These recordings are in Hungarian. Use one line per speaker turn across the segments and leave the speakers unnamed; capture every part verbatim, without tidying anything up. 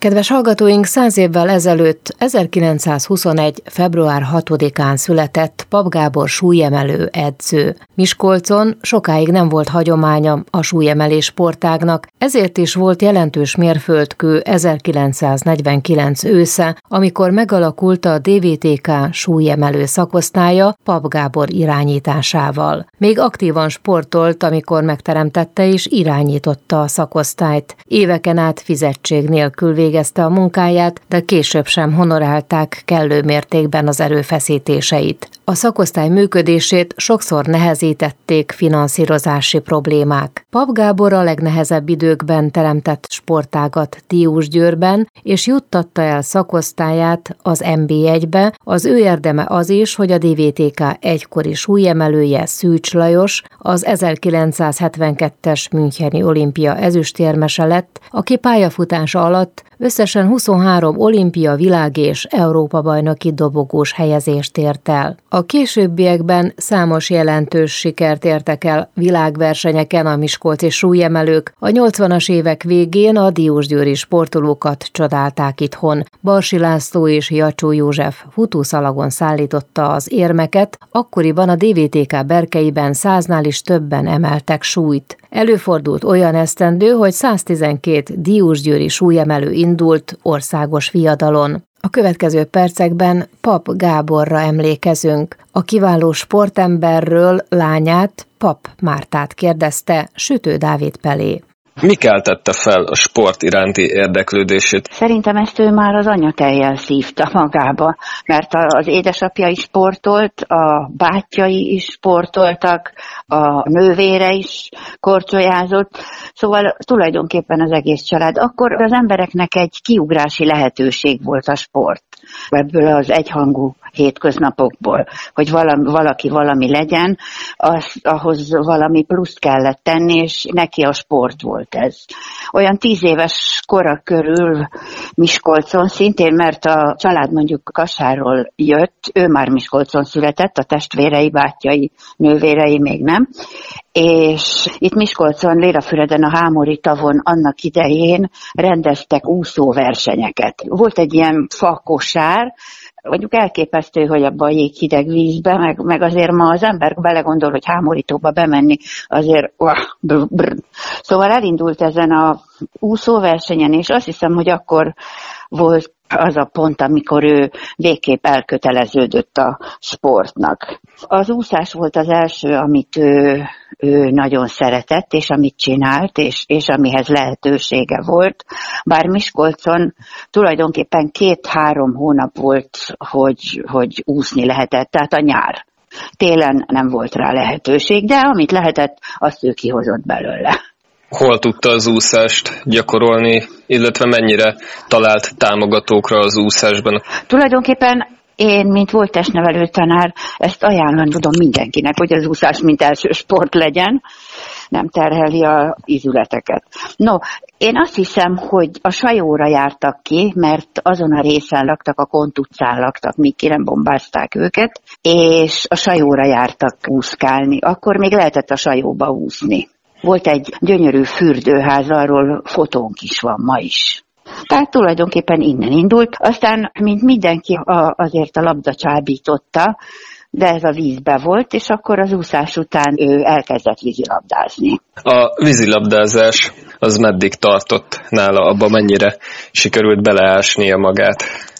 Kedves hallgatóink, száz évvel ezelőtt, ezerkilencszázhuszonegy. február hatodikán született Papp Gábor súlyemelő edző. Miskolcon sokáig nem volt hagyománya a súlyemelés sportágnak, ezért is volt jelentős mérföldkő ezerkilencszáznegyvenkilenc ősze, amikor megalakult a dé vé té ká súlyemelő szakosztálya Papp Gábor irányításával. Még aktívan sportolt, amikor megteremtette és irányította a szakosztályt. Éveken át fizetség nélkül végezte a munkáját, de később sem honorálták kellő mértékben az erőfeszítéseit. A szakosztály működését sokszor nehezítették finanszírozási problémák. Papp Gábor a legnehezebb időkben teremtett sportágat Diósgyőrben, és juttatta el szakosztályát az en bé egybe. Az ő érdeme az is, hogy a dé vé té ká egykori súlyemelője, Szűcs Lajos az ezerkilencszázhetvenkettes müncheni olimpia ezüstérmese lett, aki pályafutása alatt összesen huszonhárom olimpia, világ- és Európa-bajnoki dobogós helyezést ért el. A későbbiekben számos jelentős sikert értek el világversenyeken a miskolci súlyemelők. A nyolcvanas évek végén a diósgyőri sportolókat csodálták itthon. Barsi László és Jacsó József futószalagon szállította az érmeket, akkoriban a dé vé té ká berkeiben száznál is többen emeltek súlyt. Előfordult olyan esztendő, hogy száztizenkét diósgyőri súlyemelő indult országos viadalon. A következő percekben Papp Gáborra emlékezünk. A kiváló sportemberről lányát, Papp Mártát kérdezte Sütő Dávid Pelé.
Mi keltette fel a sport iránti érdeklődését?
Szerintem ezt ő már az anyatejjel szívta magába, mert az édesapja is sportolt, a bátyjai is sportoltak, a nővére is korcsolyázott, szóval tulajdonképpen az egész család. Akkor az embereknek egy kiugrási lehetőség volt a sport, ebből az egyhangú hétköznapokból, hogy valami, valaki valami legyen, az, ahhoz valami pluszt kellett tenni, és neki a sport volt ez. Olyan tíz éves kora körül Miskolcon, szintén mert a család mondjuk Kasáról jött, ő már Miskolcon született, a testvérei, bátyjai, nővérei még nem, és itt Miskolcon, Lélafüreden, a Hámori tavon annak idején rendeztek úszóversenyeket. Volt egy ilyen fakosár, mondjuk elképesztő, hogy abban a jéghideg vízbe, meg, meg azért ma az ember belegondol, hogy Hámorítóba bemenni, azért uh, brr, brr. Szóval elindult ezen a úszóversenyen, és azt hiszem, hogy akkor volt az a pont, amikor ő végképp elköteleződött a sportnak. Az úszás volt az első, amit ő, ő nagyon szeretett, és amit csinált, és, és amihez lehetősége volt. Bár Miskolcon tulajdonképpen két-három hónap volt, hogy, hogy úszni lehetett, tehát a nyár. Télen nem volt rá lehetőség, de amit lehetett, azt ő kihozott belőle.
Hol tudta az úszást gyakorolni, illetve mennyire talált támogatókra az úszásban?
Tulajdonképpen én, mint volt testnevelő tanár, ezt ajánlani tudom mindenkinek, hogy az úszás mint első sport legyen, nem terheli a ízületeket. No, én azt hiszem, hogy a Sajóra jártak ki, mert azon a részen laktak, a Kont utcán laktak, míg ki nem bombázták őket, és a Sajóra jártak úszkálni. Akkor még lehetett a Sajóba úszni. Volt egy gyönyörű fürdőház, arról fotónk is van ma is. Tehát tulajdonképpen innen indult. Aztán, mint mindenki, azért a labda csábította, de ez a vízbe volt, és akkor az úszás után ő elkezdett vízilabdázni.
A vízilabdázás az meddig tartott nála, abba mennyire sikerült beleásnia magát?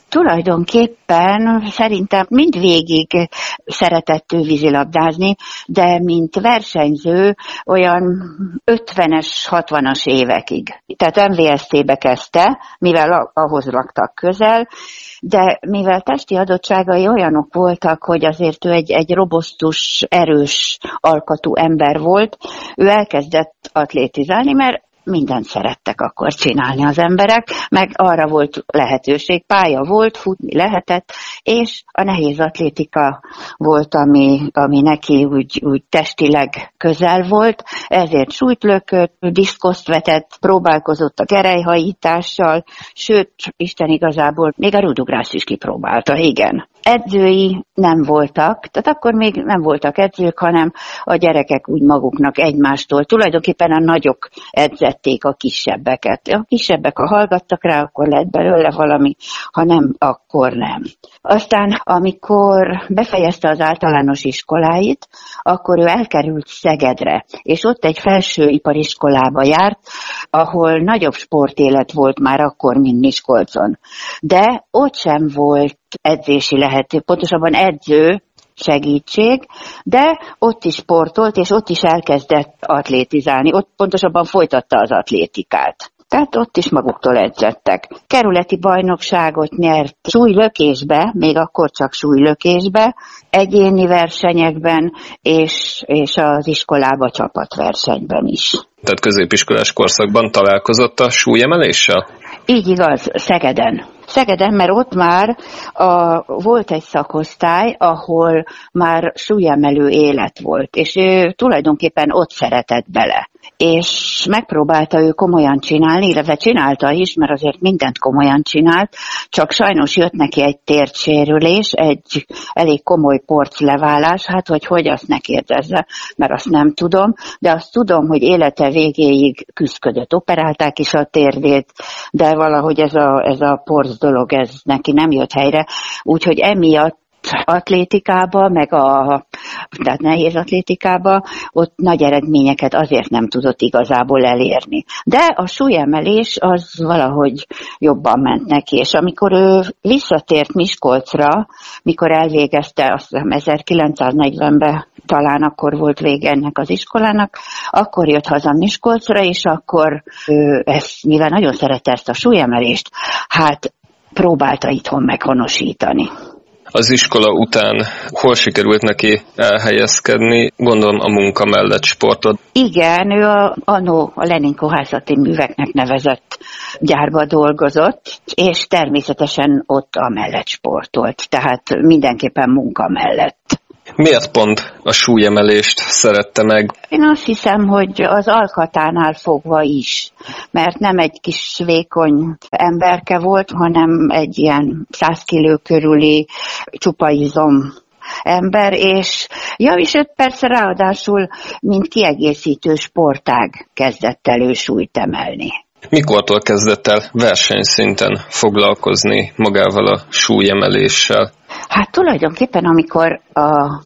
Tulajdonképpen szerintem mindvégig szeretett ő vízilabdázni, de mint versenyző olyan ötvenes, hatvanas évekig. Tehát em vé es té-be kezdte, mivel ahhoz laktak közel, de mivel testi adottságai olyanok voltak, hogy azért ő egy, egy robosztus, erős alkatú ember volt, ő elkezdett atlétizálni, mert mindent szerettek akkor csinálni az emberek, meg arra volt lehetőség, pálya volt, futni lehetett, és a nehéz atlétika volt, ami, ami neki úgy, úgy testileg közel volt, ezért súlyt lökött, diszkoszt vetett, próbálkozott a gerelyhajítással, sőt, Isten igazából még a rudugrást is kipróbálta, igen. edzői nem voltak, tehát akkor még nem voltak edzők, hanem a gyerekek úgy maguknak egymástól. Tulajdonképpen a nagyok edzették a kisebbeket. A kisebbek, ha hallgattak rá, akkor lett belőle valami, ha nem, akkor nem. Aztán, amikor befejezte az általános iskoláit, akkor ő elkerült Szegedre, és ott egy felsőipariskolába járt, ahol nagyobb sportélet volt már akkor, mint Miskolcon. De ott sem volt edzési lehető, pontosabban edző segítség, de ott is sportolt, és ott is elkezdett atlétizálni, ott pontosabban folytatta az atlétikát. Tehát ott is maguktól edzettek. Kerületi bajnokságot nyert súlylökésbe, még akkor csak súlylökésbe, egyéni versenyekben, és, és az iskolába csapatversenyben is.
Tehát középiskolás korszakban találkozott a súlyemeléssel?
Így igaz, Szegeden. Szegeden, mert ott már a, volt egy szakosztály, ahol már súlyemelő élet volt, és ő tulajdonképpen ott szeretett bele. És megpróbálta ő komolyan csinálni, illetve csinálta is, mert azért mindent komolyan csinált, csak sajnos jött neki egy térdsérülés, egy elég komoly porcleválás, hát hogy hogy azt ne kérdezze, mert azt nem tudom, de azt tudom, hogy élete végéig küszködött, operálták is a térdét, de valahogy ez a, ez a porc dolog, ez neki nem jött helyre, úgyhogy emiatt atlétikába, meg a tehát nehéz atlétikába, ott nagy eredményeket azért nem tudott igazából elérni. De a súlyemelés az valahogy jobban ment neki, és amikor ő visszatért Miskolcra, mikor elvégezte, azt hiszem ezerkilencszáznegyvenben talán akkor volt vége ennek az iskolának, akkor jött haza Miskolcra, és akkor ő ezt, mivel nagyon szerette ezt a súlyemelést, hát próbálta itthon meghonosítani.
Az iskola után hol sikerült neki elhelyezkedni? Gondolom a munka mellett sportot.
Igen, ő a, anno a Lenin kohászati műveknek nevezett gyárba dolgozott, és természetesen ott amellett sportolt, tehát mindenképpen munka mellett.
Miért pont a súlyemelést szerette meg?
Én azt hiszem, hogy az alkatánál fogva is, mert nem egy kis vékony emberke volt, hanem egy ilyen száz kiló körüli csupa izom ember, és ja, és őt persze ráadásul, mint kiegészítő sportág kezdett elő súlyt emelni.
Mikortól kezdett el versenyszinten foglalkozni magával a súlyemeléssel?
Hát tulajdonképpen, amikor a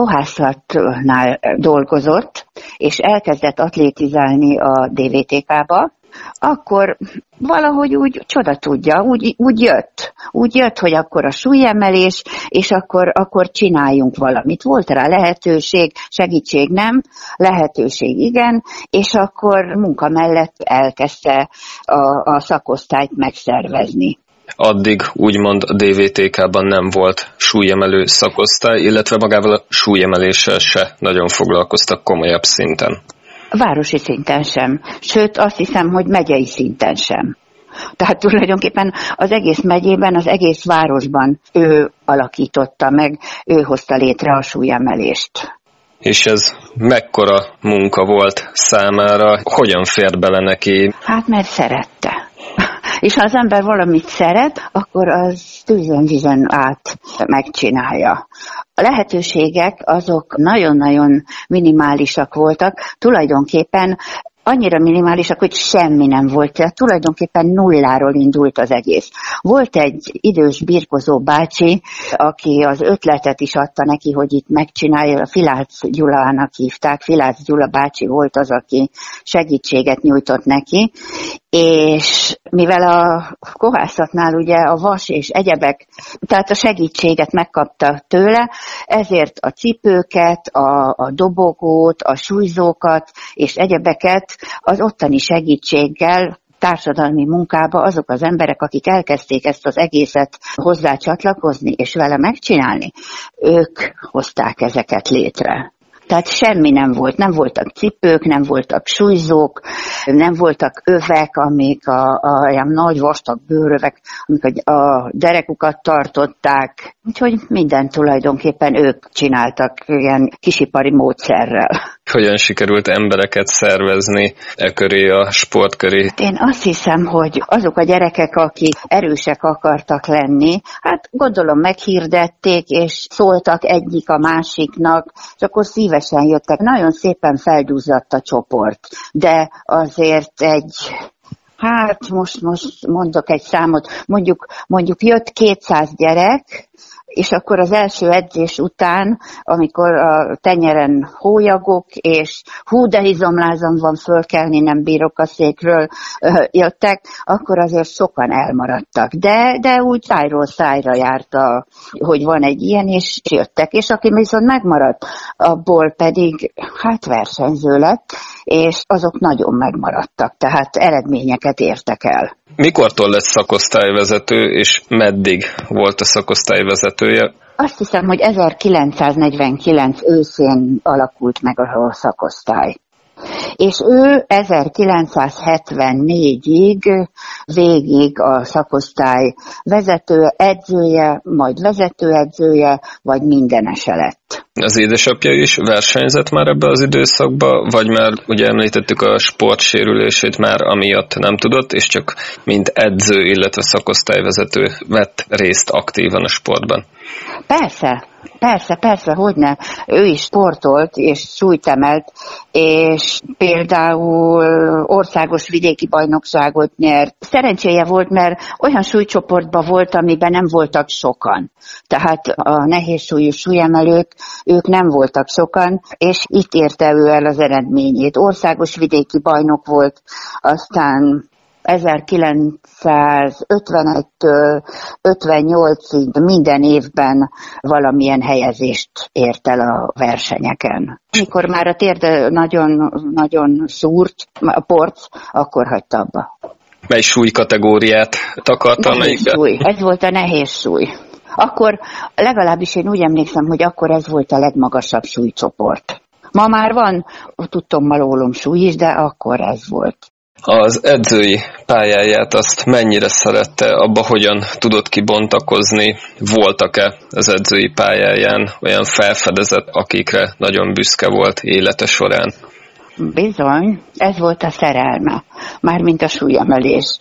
kohászatnál dolgozott, és elkezdett atlétizálni a dé vé té ká-ba, akkor valahogy úgy csoda tudja, úgy, úgy jött. Úgy jött, hogy akkor a súlyemelés, és akkor, akkor csináljunk valamit. Volt rá lehetőség, segítség nem, lehetőség igen, és akkor munka mellett elkezdte a, a szakosztályt megszervezni.
Addig úgymond a dé vé té ká-ban nem volt súlyemelő szakosztály, illetve magával a súlyemeléssel se nagyon foglalkoztak komolyabb szinten.
Városi szinten sem, sőt azt hiszem, hogy megyei szinten sem. Tehát tulajdonképpen az egész megyében, az egész városban ő alakította meg, ő hozta létre a súlyemelést.
És ez mekkora munka volt számára? Hogyan fér bele neki?
Hát mert szerette. És ha az ember valamit szeret, akkor az tűzön vizen át megcsinálja. A lehetőségek azok nagyon-nagyon minimálisak voltak, tulajdonképpen annyira minimálisak, hogy semmi nem volt, tehát tulajdonképpen nulláról indult az egész. Volt egy idős birkozó bácsi, aki az ötletet is adta neki, hogy itt megcsinálja, Filác Gyulának hívták, Filác Gyula bácsi volt az, aki segítséget nyújtott neki, és mivel a kohászatnál ugye a vas és egyebek, tehát a segítséget megkapta tőle, ezért a cipőket, a, a dobogót, a súlyzókat és egyebeket az ottani segítséggel társadalmi munkába azok az emberek, akik elkezdték ezt az egészet hozzá csatlakozni és vele megcsinálni, ők hozták ezeket létre. Tehát semmi nem volt, nem voltak cipők, nem voltak súlyzók, nem voltak övek, amik a, a ilyen nagy vastag bőrövek, amik a, a derekukat tartották. Úgyhogy minden tulajdonképpen ők csináltak ilyen kisipari módszerrel.
Hogyan sikerült embereket szervezni e köré, a sport köré?
Én azt hiszem, hogy azok a gyerekek, akik erősek akartak lenni, hát gondolom meghirdették, és szóltak egyik a másiknak, és akkor szívesen jöttek. Nagyon szépen felduzzadt a csoport, de azért egy... Hát most, most mondok egy számot, mondjuk, mondjuk jött kétszáz gyerek, és akkor az első edzés után, amikor a tenyeren hólyagok, és hú, de izomlázam van, fölkelni nem bírok a székről, jöttek, akkor azért sokan elmaradtak. De, de úgy szájról szájra járt, a, hogy van egy ilyen, és jöttek. És aki viszont megmaradt, abból pedig hát versenyző lett, és azok nagyon megmaradtak, tehát eredményeket értek el.
Mikortól lesz szakosztályvezető, és meddig volt a szakosztályvezetője?
Azt hiszem, hogy ezerkilencszáznegyvenkilenc őszén alakult meg a szakosztály. És ő ezerkilencszázhetvennégyig végig a szakosztály vezető, edzője, majd vezetőedzője, vagy mindenese lett.
Az édesapja is versenyzett már ebbe az időszakba, vagy már ugye említettük a sportsérülését már amiatt nem tudott, és csak mint edző, illetve szakosztályvezető vett részt aktívan a sportban?
Persze. Persze, persze, hogyne. Ő is sportolt és súlyt emelt, és például országos vidéki bajnokságot nyert. Szerencséje volt, mert olyan súlycsoportban volt, amiben nem voltak sokan. Tehát a nehézsúlyú súlyemelők, ők nem voltak sokan, és itt érte ő el az eredményét. Országos vidéki bajnok volt, aztán ezerkilencszázötvenegytől ötvennyolcig minden évben valamilyen helyezést ért el a versenyeken. Amikor már a térde nagyon, nagyon szúrt a porc, akkor hagyta abba.
Mely súlykategóriát takarta?
Nehéz súly. Ez volt a nehéz súly. Akkor legalábbis én úgy emlékszem, hogy akkor ez volt a legmagasabb súlycsoport. Ma már van, tudtommal ólom súly is, de akkor ez volt.
Az edzői pályáját azt mennyire szerette, abba hogyan tudott kibontakozni? Voltak-e az edzői pályáján olyan felfedezett, akikre nagyon büszke volt élete során?
Bizony, ez volt a szerelme, mármint a súlyemelés.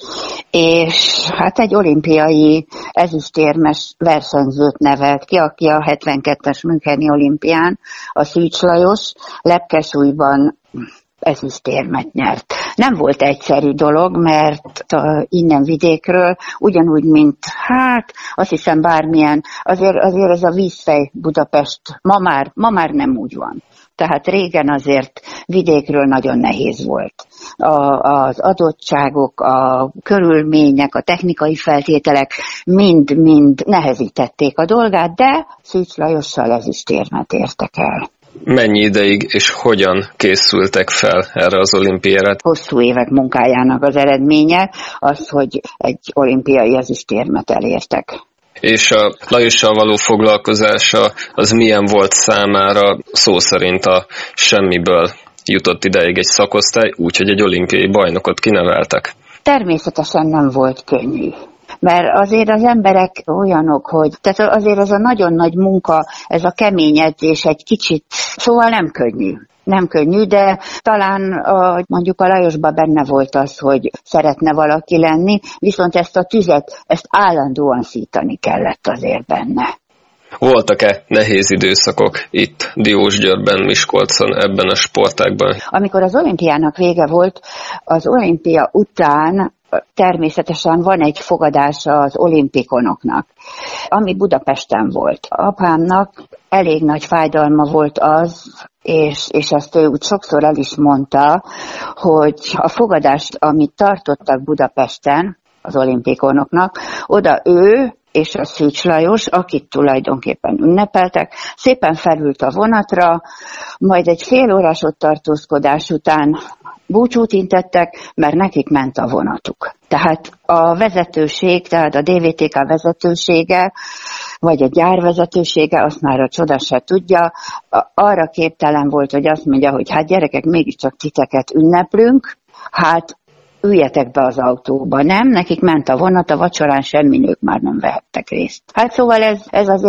És hát egy olimpiai ezüstérmes versenyzőt nevelt ki, aki a hetvenkettes Müncheni olimpián, a Szűcs Lajos, lepkesúlyban ezüstérmet nyert. Nem volt egyszerű dolog, mert innen vidékről, ugyanúgy, mint hát, azt hiszem bármilyen, azért, azért ez a vízfej Budapest ma már, ma már nem úgy van. Tehát régen azért vidékről nagyon nehéz volt. A, az adottságok, a körülmények, a technikai feltételek mind-mind nehezítették a dolgát, de Szűcs Lajossal ezüstérmet értek el.
Mennyi ideig és hogyan készültek fel erre az olimpiára?
Hosszú évek munkájának az eredménye az, hogy egy olimpiai ezüstérmet elértek.
És a Lajossal való foglalkozása az milyen volt számára? Szó szerint a semmiből jutott ideig egy szakosztály, úgyhogy egy olimpiai bajnokot kineveltek.
Természetesen nem volt könnyű. Mert azért az emberek olyanok, hogy tehát azért ez a nagyon nagy munka, ez a kemény edzés egy kicsit, szóval nem könnyű. Nem könnyű, de talán a, mondjuk a Lajosban benne volt az, hogy szeretne valaki lenni, viszont ezt a tüzet, ezt állandóan szítani kellett azért benne.
Voltak-e nehéz időszakok itt Diósgyőrben, Miskolcon, ebben a sportágban?
Amikor az olimpiának vége volt, az olimpia után természetesen van egy fogadása az olimpikonoknak, ami Budapesten volt. Apámnak elég nagy fájdalma volt az, és, és ezt ő úgy sokszor el is mondta, hogy a fogadást, amit tartottak Budapesten az olimpikonoknak, oda ő és a Szűcs Lajos, akit tulajdonképpen ünnepeltek, szépen felült a vonatra, majd egy fél órás ott tartózkodás után búcsút intettek, mert nekik ment a vonatuk. Tehát a vezetőség, tehát a dé vé té ká vezetősége, vagy a gyár vezetősége, azt már a csoda se tudja, arra képtelen volt, hogy azt mondja, hogy hát gyerekek, mégiscsak titeket ünneplünk, hát üljetek be az autóba. Nem, nekik ment a vonat, a vacsorán semmi, nők már nem vehettek részt. Hát szóval ez, ez azért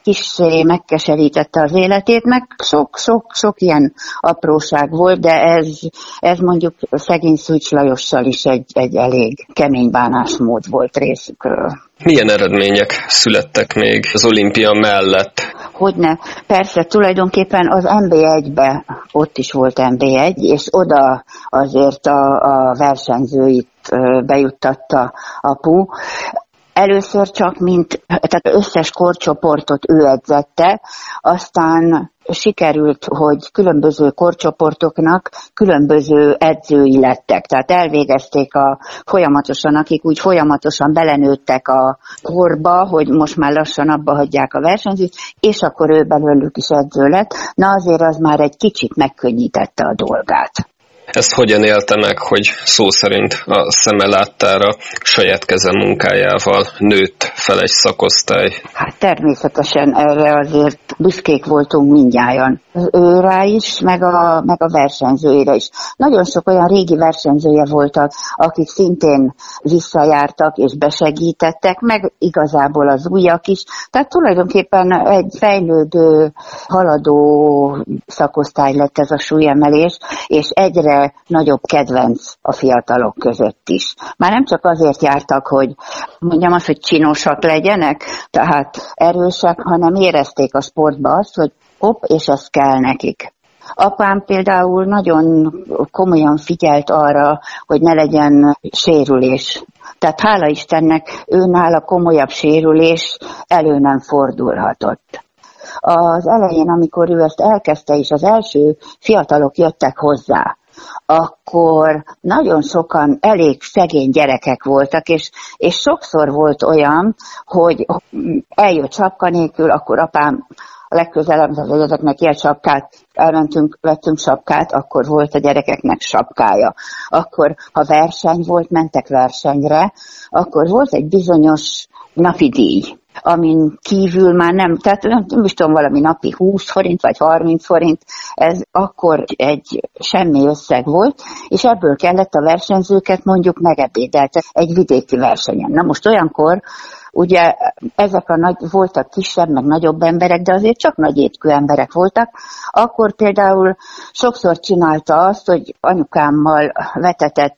kissé megkeserítette az életét, meg sok-sok-sok ilyen apróság volt, de ez, ez mondjuk szegény Szűcs Lajossal is egy, egy elég kemény bánásmód volt részükről.
Milyen eredmények születtek még az olimpia mellett?
Hogyne, persze, tulajdonképpen az en bé egybe ott is volt en bé egy, és oda azért a, a versenyzőit bejuttatta apu. Először csak, mint, tehát összes korcsoportot ő edzette, aztán sikerült, hogy különböző korcsoportoknak különböző edzői lettek. Tehát elvégezték a folyamatosan, akik úgy folyamatosan belenőttek a korba, hogy most már lassan abba hagyják a versenyzőt, és akkor ő belőlük is edző lett. Na azért az már egy kicsit megkönnyítette a dolgát.
Ezt hogyan élte meg, hogy szó szerint a szeme láttára saját keze munkájával nőtt fel egy szakosztály?
Hát természetesen erre azért büszkék voltunk mindnyájan. Őrá is, meg a, meg a versenyzőire is. Nagyon sok olyan régi versenyzője voltak, akik szintén visszajártak és besegítettek, meg igazából az újak is. Tehát tulajdonképpen egy fejlődő, haladó szakosztály lett ez a súlyemelés, és egyre nagyobb kedvenc a fiatalok között is. Már nem csak azért jártak, hogy mondjam azt, hogy csinosak legyenek, tehát erősek, hanem érezték a sportba azt, hogy hopp, és ez kell nekik. Apám például nagyon komolyan figyelt arra, hogy ne legyen sérülés. Tehát hála Istennek őnála komolyabb sérülés elő nem fordulhatott. Az elején, amikor ő ezt elkezdte, és az első fiatalok jöttek hozzá, akkor nagyon sokan elég szegény gyerekek voltak, és, és sokszor volt olyan, hogy eljött sapka nélkül, akkor apám legközelebb, az ezeknek ilyen sapkát, elmentünk, vettünk sapkát, akkor volt a gyerekeknek sapkája. Akkor, ha verseny volt, mentek versenyre, akkor volt egy bizonyos napi díj, amin kívül már nem, tehát nem, nem is tudom, valami napi húsz forint vagy harminc forint, ez akkor egy semmi összeg volt, és ebből kellett a versenyzőket mondjuk megebédelni egy vidéki versenyen. Na most olyankor, ugye ezek a nagy, voltak kisebb, meg nagyobb emberek, de azért csak nagy étkű emberek voltak, akkor például sokszor csinálta azt, hogy anyukámmal vetetett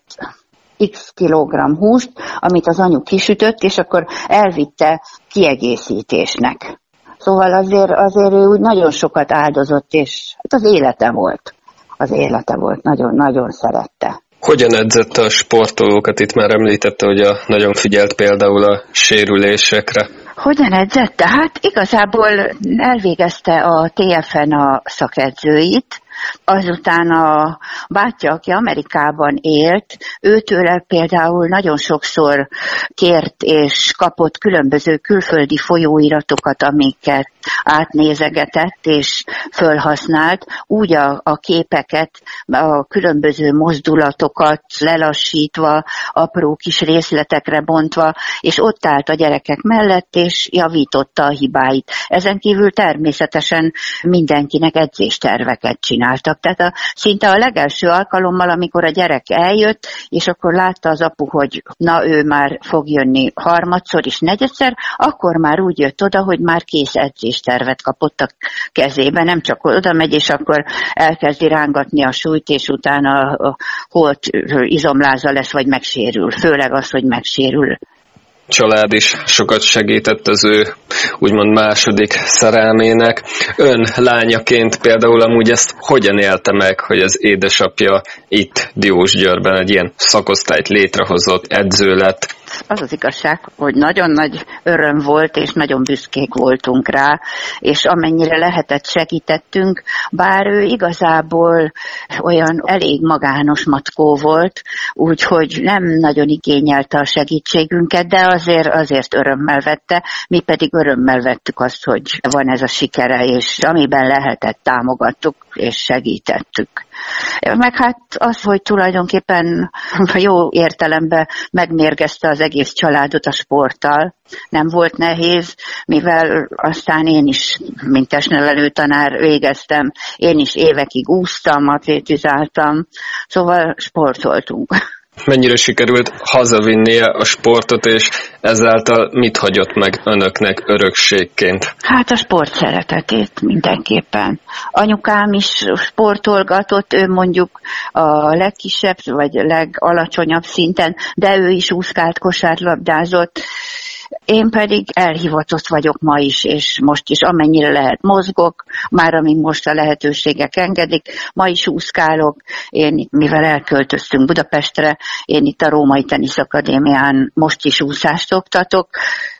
x kilogramm húst, amit az anyu kisütött, és akkor elvitte kiegészítésnek. Szóval azért, azért ő úgy nagyon sokat áldozott, és hát az élete volt. Az élete volt, nagyon-nagyon szerette.
Hogyan edzette a sportolókat? Itt már említette, hogy a, nagyon figyelt például a sérülésekre.
Hogyan edzette? Hát igazából elvégezte a té ef en a szakedzőit, azután a bátyja, aki Amerikában élt, őtőle például nagyon sokszor kért és kapott különböző külföldi folyóiratokat, amiket átnézegetett és fölhasznált, úgy a, a képeket, a különböző mozdulatokat lelassítva, apró kis részletekre bontva, és ott állt a gyerekek mellett, és javította a hibáit. Ezen kívül természetesen mindenkinek edzésterveket csináltak. Tehát a, szinte a legelső alkalommal, amikor a gyerek eljött, és akkor látta az apu, hogy na ő már fog jönni harmadszor is, negyedszer, akkor már úgy jött oda, hogy már kész edzéstervet kapott a kezébe, nem csak oda megy, és akkor elkezdi rángatni a súlyt, és utána a holt izomláza lesz, vagy megsérül. Főleg az, hogy megsérül.
Család is sokat segített az ő úgymond második szerelmének. Ön lányaként például amúgy ezt hogyan élte meg, hogy az édesapja itt Diósgyőrben egy ilyen szakosztályt létrehozott, edző lett?
Az az igazság, hogy nagyon nagy öröm volt, és nagyon büszkék voltunk rá, és amennyire lehetett segítettünk, bár ő igazából olyan elég magános mackó volt, úgyhogy nem nagyon igényelte a segítségünket, de azért, azért örömmel vette, mi pedig örömmel vettük azt, hogy van ez a sikere, és amiben lehetett, támogattuk és segítettük. Meg hát az, hogy tulajdonképpen jó értelemben megmérgezte az egész családot a sporttal. Nem volt nehéz, mivel aztán én is, mint testnevelő tanár végeztem, én is évekig úsztam, atlétizáltam, szóval sportoltunk.
Mennyire sikerült hazavinnie a sportot, és ezáltal mit hagyott meg önöknek örökségként?
Hát a sport szeretetét mindenképpen. Anyukám is sportolgatott, ő mondjuk a legkisebb vagy legalacsonyabb szinten, de ő is úszkált, kosárlabdázott. Én pedig elhivatott vagyok ma is, és most is amennyire lehet mozgok, már amíg most a lehetőségek engedik, ma is úszkálok. Én, mivel elköltöztünk Budapestre, én itt a Római Teniszakadémián most is úszást oktatok.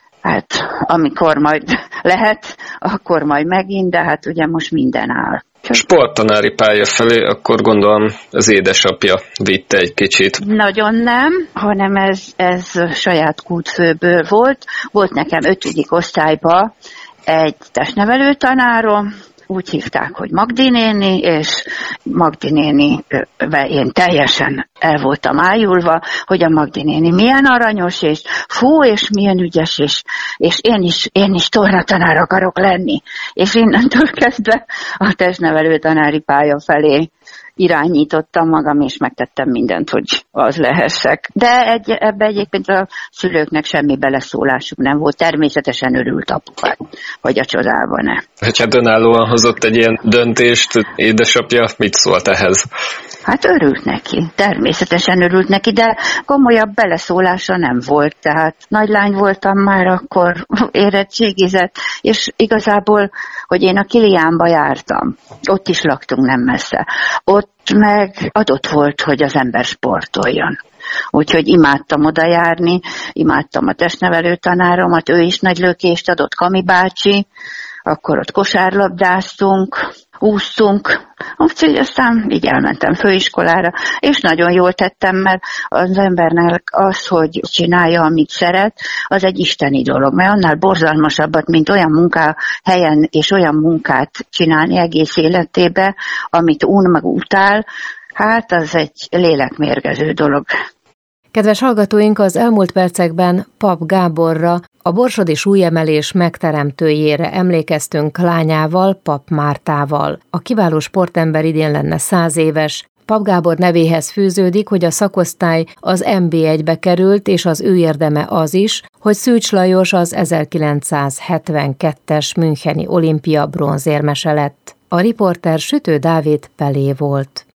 Hát amikor majd lehet, akkor majd megint, de hát ugye most minden áll.
Sporttanári pálya felé, akkor gondolom az édesapja vitte egy kicsit.
Nagyon nem, hanem ez, ez saját kútfőből volt. Volt nekem ötödik osztályban egy testnevelő tanárom, úgy hívták, hogy Magdi néni, és Magdi nénivel én teljesen el voltam ájulva, hogy a Magdi néni milyen aranyos, és fú, és milyen ügyes, és, és én is, én is tornatanár akarok lenni. És innentől kezdve a testnevelő tanári pálya felé irányítottam magam, és megtettem mindent, hogy az lehessek. De egy, ebbe egyébként a szülőknek semmi beleszólásuk nem volt. Természetesen örült apukat, hogy a csodában ne.
Hogy hát önállóan hozott egy ilyen döntést, édesapja mit szólt ehhez?
Hát örült neki, természetesen örült neki, de komolyabb beleszólása nem volt. Tehát nagylány voltam már, akkor érettségizett, és igazából, hogy én a Kiliánba jártam, ott is laktunk nem messze. Ott meg adott volt, hogy az ember sportoljon. Úgyhogy imádtam oda járni, imádtam a testnevelő tanáromat, ő is nagy lökést adott, Kami bácsi, akkor ott kosárlabdáztunk, úsztunk, úgyhogy aztán így elmentem főiskolára, és nagyon jól tettem, mert az embernek az, hogy csinálja, amit szeret, az egy isteni dolog, mert annál borzalmasabbat, mint olyan munkahelyen és olyan munkát csinálni egész életébe, amit un meg utál, hát az egy lélekmérgező dolog.
Kedves hallgatóink, az elmúlt percekben Papp Gáborra, a borsodi súlyemelés megteremtőjére emlékeztünk lányával, Papp Mártával. A kiváló sportember idén lenne száz éves. Papp Gábor nevéhez fűződik, hogy a szakosztály az en bé egybe került, és az ő érdeme az is, hogy Szűcs Lajos az ezerkilencszázhetvenkettes müncheni olimpia bronzérmese lett. A riporter Sütő Dávid Pelé volt.